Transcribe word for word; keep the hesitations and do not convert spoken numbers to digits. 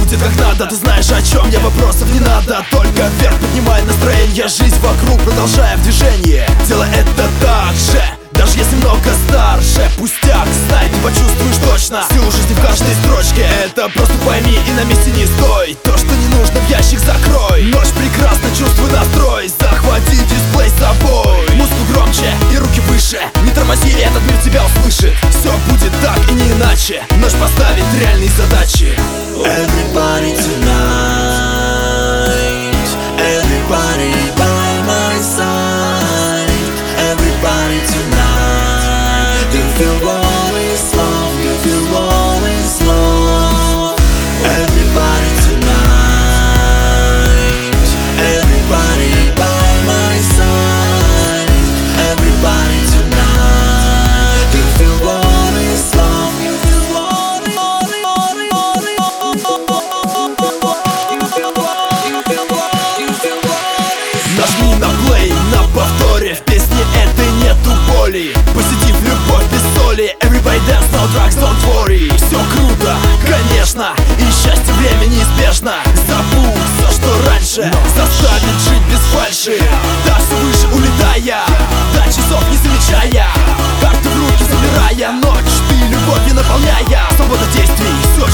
будет как надо. Ты знаешь, о чем я, вопросов не надо. Только вверх поднимай настроение, жизнь вокруг, продолжая в движении. Делай это так же, даже если много старше. Пустяк, знай, ты почувствуешь точно силу жизни в каждой строчке. Это просто пойми и на месте не стой. То, что не нужно, в ящик закрой. Ночь прекрасна, чувствуй настрой. Захвати дисплей с собой. Музыку громче и руки выше. Не тормози, этот мир тебя услышит. Все будет так и не иначе. Ночь поставит реальные задачи. Everybody tonight, everybody by my side. Everybody tonight, if you always love, if you always love. Everybody tonight, everybody by my side. Everybody tonight, if you always love, if you Нажми на плей, на повторе. В песне этой нету боли. Позитив, любовь без соли. Everybody dance, no drugs, don't worry. Все круто, конечно, и счастье время неизбежно. Забудь все, что раньше, заставит жить без фальши. Да, все выше улетая, до часов не замечая, карты в руки забирая. Ночь, ты любовью наполняя. Свобода действий, все